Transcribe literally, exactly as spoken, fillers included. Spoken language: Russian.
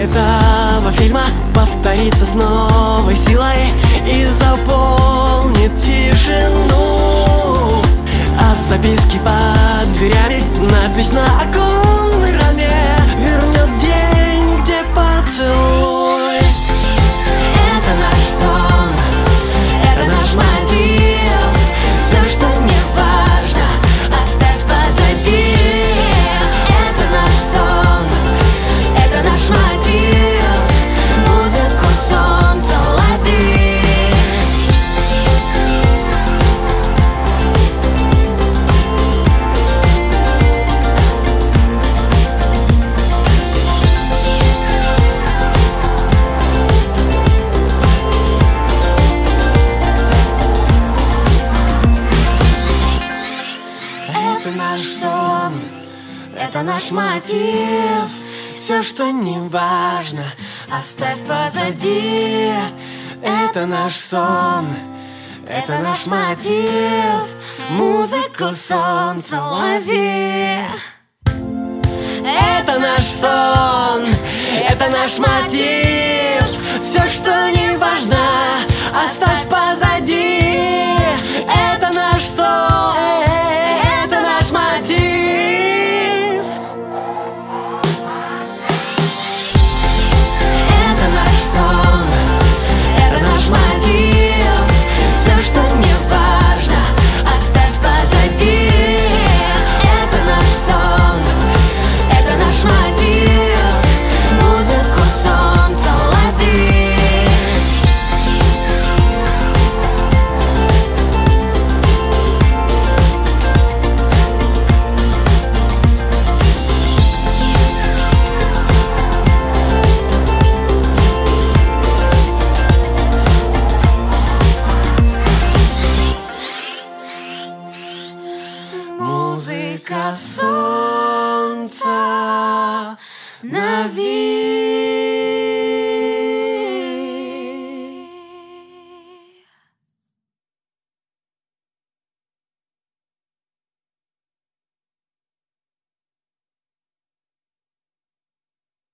этого фильма повторится с новой силой и заполнит тишину. А записки под дверями, надпись на оконной раме вернет день, где поцелуй. Это наш сон, это наш мотив. Все, что не важно, оставь позади. Это наш сон, это наш мотив. Музыку солнца лови. Это наш сон, это наш мотив. Все, что не важно, оставь позади. Это наш сон, это наш мотив. Музыку солнца лови. Это наш сон, это наш мотив. Все, что не важно, оставь позади. Это наш сон, это наш мотив. Это наш сон, это наш мотив. Все, что не важно, оставь позади. Это наш сон, это наш мотив. Музыку солнца лови. Музыка солнца навеки.